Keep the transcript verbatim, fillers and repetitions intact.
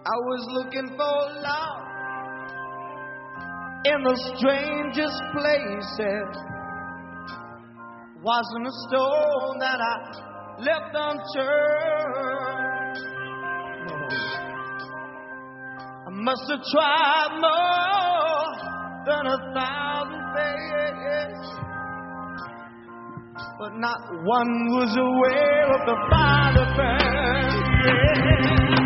I was looking for love in the strangest places. Wasn't a stone that I left unturned. No. I must have tried more than a thousand ways, but not one was aware of the fire that burned. Yeah.